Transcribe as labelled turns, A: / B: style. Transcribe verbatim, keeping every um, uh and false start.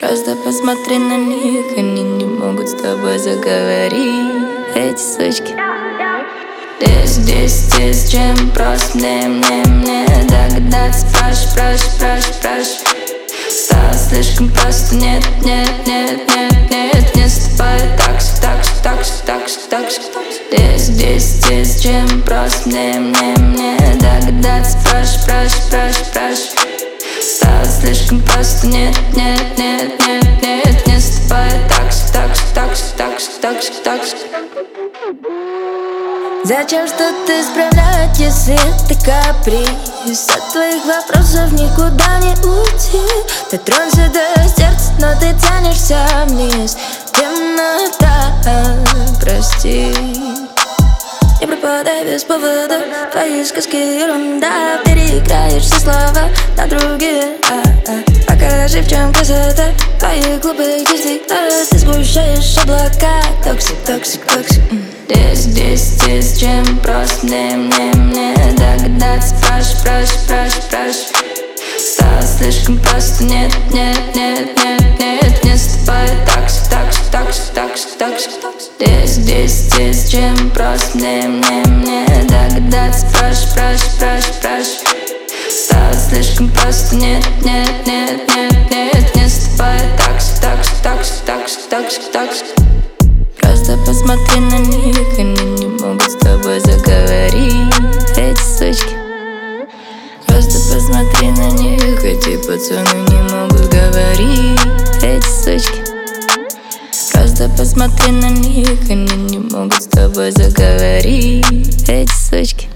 A: Просто посмотри на них, они не могут с тобой заговорить. Эти сучки. Здесь, здесь, здесь, чем просто мне, мне, мне догадаться. Прошу, прошу, прошу, прошу. Стало слишком просто, нет, нет, нет, нет, нет. Не с тобой так же, так же, так же, так же, так же. Здесь, здесь, здесь, чем просто мне, мне, мне догадаться. Прошу, прошу, прошу, прошу. Стало слишком просто, нет, нет, нет, нет, нет. Не с тобой так же, так же, так же, так же, так же, так же.
B: Зачем что-то исправлять, если это каприз? От твоих вопросов никуда не уйти. Дотронься до сердца, но ты тянешься вниз. Темнота, прости. Не пропадай без повода. Твои сказки ерунда. Переиграешь все слова на другие. А-а. Покажи, в чем красота твоих глупых действий. А ты сгущаешь облака. Токсик, токсик, токсик.
A: Здесь, здесь, здесь, чем просто мне, мне, мне догадаться. Прошу, прошу, прошу, прошу. Стало слишком просто, нет, нет, нет, нет, нет. Не с тобой так же, так же, так же, так же, так же. Здесь, здесь, здесь, чем просто мне, мне, мне догадаться. Прошу, прошу, прошу, прошу. Стало слишком просто, нет, нет, нет, нет, нет. Не с тобой так же, так же, так же, так же, так же, так же. Просто посмотри на них, они не могут с тобой заговорить. Эти сучки. Просто посмотри на них, эти пацаны не могут говорить. Эти сучки. Просто посмотри на них, они не могут с тобой заговорить. Эти сучки.